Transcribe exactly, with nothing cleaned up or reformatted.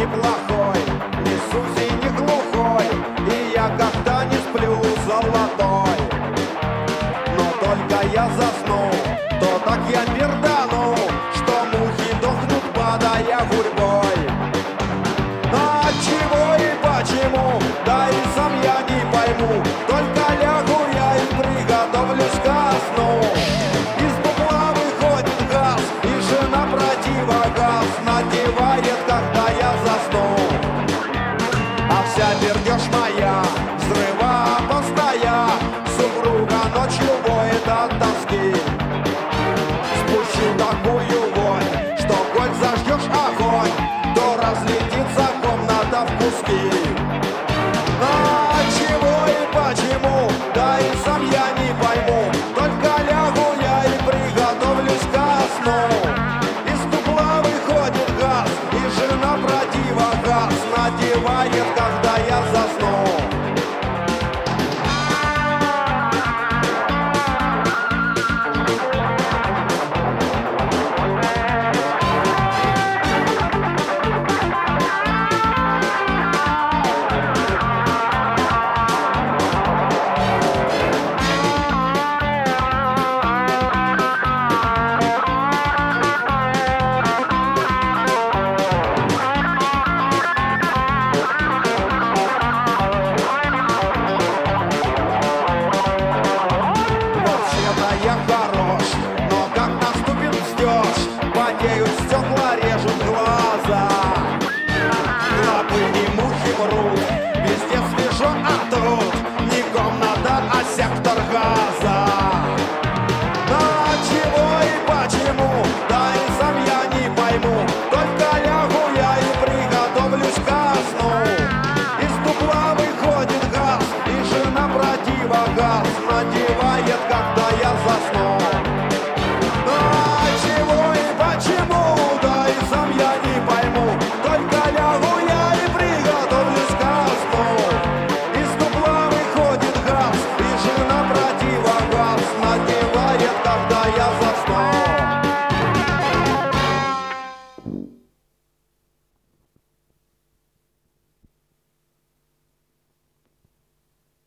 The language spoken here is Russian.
неплохой, не Сузи, не глухой, и я как-то не сплю золотой. Но только я засну, то так я пердану, что мухи дохнут, падая гурьбой. А чего и почему, да и сам я не пойму, только лягу я и приготовлюсь ко сну. Из бабла выходит газ, и жена противогаз надевает, когда я засну. А вся пердеж моя, взрыва постоя, супруга ночью воет от тоски.